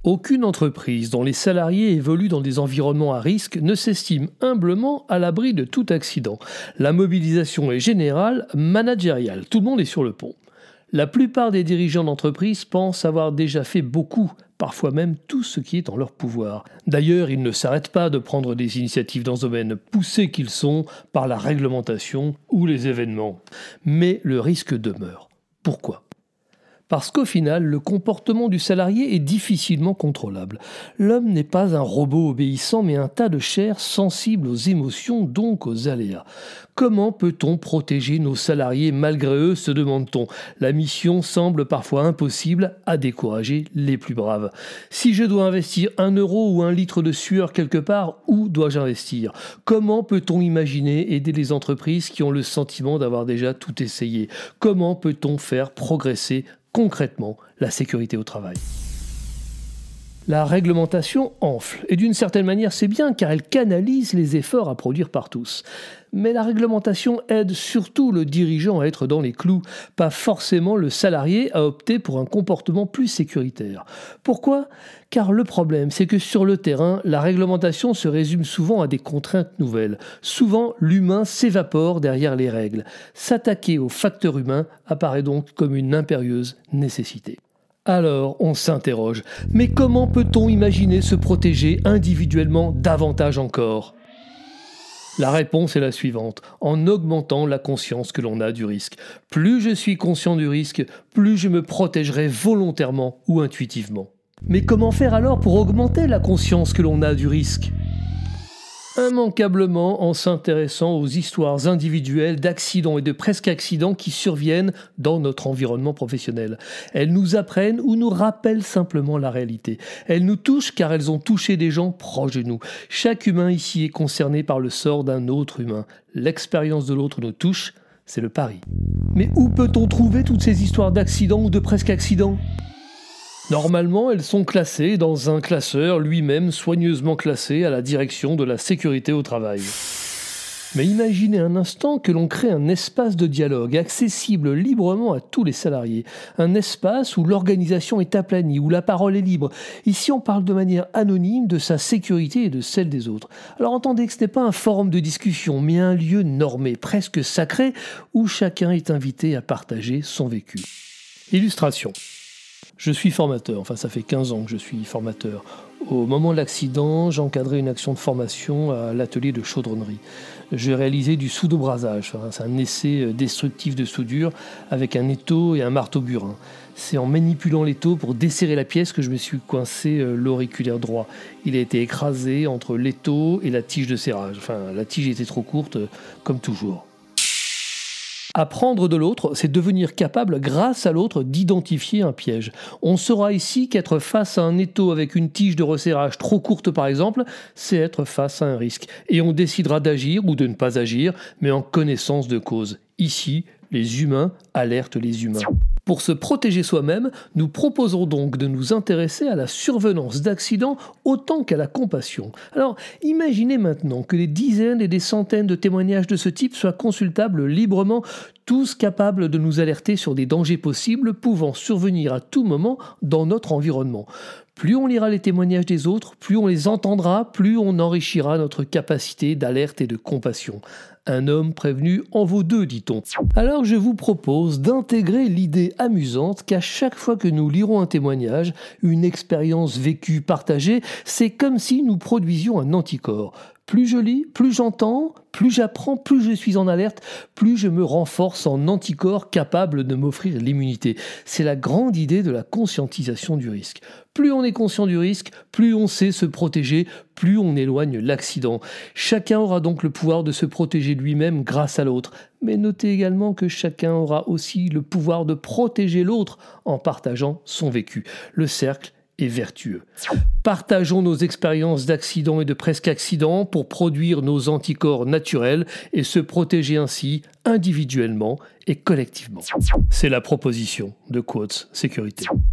Aucune entreprise dont les salariés évoluent dans des environnements à risque ne s'estime humblement à l'abri de tout accident. La mobilisation est générale, managériale, tout le monde est sur le pont. La plupart des dirigeants d'entreprise pensent avoir déjà fait beaucoup, parfois même tout ce qui est en leur pouvoir. D'ailleurs, ils ne s'arrêtent pas de prendre des initiatives dans ce domaine, poussés qu'ils sont par la réglementation ou les événements. Mais le risque demeure. Pourquoi ? Parce qu'au final, le comportement du salarié est difficilement contrôlable. L'homme n'est pas un robot obéissant, mais un tas de chair sensible aux émotions, donc aux aléas. Comment peut-on protéger nos salariés malgré eux, se demande-t-on. La mission semble parfois impossible à décourager les plus braves. Si je dois investir 1 euro ou 1 litre de sueur quelque part, où dois-je investir ? Comment peut-on imaginer aider les entreprises qui ont le sentiment d'avoir déjà tout essayé ? Comment peut-on faire progresser concrètement la sécurité au travail ? La réglementation enfle, et d'une certaine manière c'est bien car elle canalise les efforts à produire par tous. Mais la réglementation aide surtout le dirigeant à être dans les clous, pas forcément le salarié à opter pour un comportement plus sécuritaire. Pourquoi ? Car le problème c'est que sur le terrain, la réglementation se résume souvent à des contraintes nouvelles. Souvent, l'humain s'évapore derrière les règles. S'attaquer au facteur humain apparaît donc comme une impérieuse nécessité. Alors, on s'interroge, mais comment peut-on imaginer se protéger individuellement davantage encore ? La réponse est la suivante, en augmentant la conscience que l'on a du risque. Plus je suis conscient du risque, plus je me protégerai volontairement ou intuitivement. Mais comment faire alors pour augmenter la conscience que l'on a du risque ? Immanquablement en s'intéressant aux histoires individuelles d'accidents et de presque-accidents qui surviennent dans notre environnement professionnel. Elles nous apprennent ou nous rappellent simplement la réalité. Elles nous touchent car elles ont touché des gens proches de nous. Chaque humain ici est concerné par le sort d'un autre humain. L'expérience de l'autre nous touche, c'est le pari. Mais où peut-on trouver toutes ces histoires d'accidents ou de presque-accidents ? Normalement, elles sont classées dans un classeur lui-même soigneusement classé à la direction de la sécurité au travail. Mais imaginez un instant que l'on crée un espace de dialogue accessible librement à tous les salariés. Un espace où l'organisation est aplanie, où la parole est libre. Ici, on parle de manière anonyme de sa sécurité et de celle des autres. Alors entendez que ce n'est pas un forum de discussion, mais un lieu normé, presque sacré, où chacun est invité à partager son vécu. Illustration. Je suis formateur, ça fait 15 ans que je suis formateur. Au moment de l'accident, j'encadrais une action de formation à l'atelier de chaudronnerie. Je réalisais du soudobrasage, c'est un essai destructif de soudure avec un étau et un marteau burin. C'est en manipulant l'étau pour desserrer la pièce que je me suis coincé l'auriculaire droit. Il a été écrasé entre l'étau et la tige de serrage. La tige était trop courte, comme toujours. Apprendre de l'autre, c'est devenir capable, grâce à l'autre, d'identifier un piège. On saura ici qu'être face à un étau avec une tige de resserrage trop courte par exemple, c'est être face à un risque. Et on décidera d'agir ou de ne pas agir, mais en connaissance de cause. Ici, les humains alertent les humains. Pour se protéger soi-même, nous proposons donc de nous intéresser à la survenance d'accidents autant qu'à la compassion. Alors, imaginez maintenant que des dizaines et des centaines de témoignages de ce type soient consultables librement, tous capables de nous alerter sur des dangers possibles pouvant survenir à tout moment dans notre environnement. Plus on lira les témoignages des autres, plus on les entendra, plus on enrichira notre capacité d'alerte et de compassion. Un homme prévenu en vaut 2, dit-on. Alors je vous propose d'intégrer l'idée amusante qu'à chaque fois que nous lirons un témoignage, une expérience vécue, partagée, c'est comme si nous produisions un anticorps. Plus je lis, plus j'entends, plus j'apprends, plus je suis en alerte, plus je me renforce en anticorps capables de m'offrir l'immunité. C'est la grande idée de la conscientisation du risque. Plus on est conscient du risque, plus on sait se protéger, plus on éloigne l'accident. Chacun aura donc le pouvoir de se protéger lui-même grâce à l'autre. Mais notez également que chacun aura aussi le pouvoir de protéger l'autre en partageant son vécu. Le cercle est vertueux. Partageons nos expériences d'accidents et de presque-accidents pour produire nos anticorps naturels et se protéger ainsi individuellement et collectivement. C'est la proposition de Quotes Sécurité.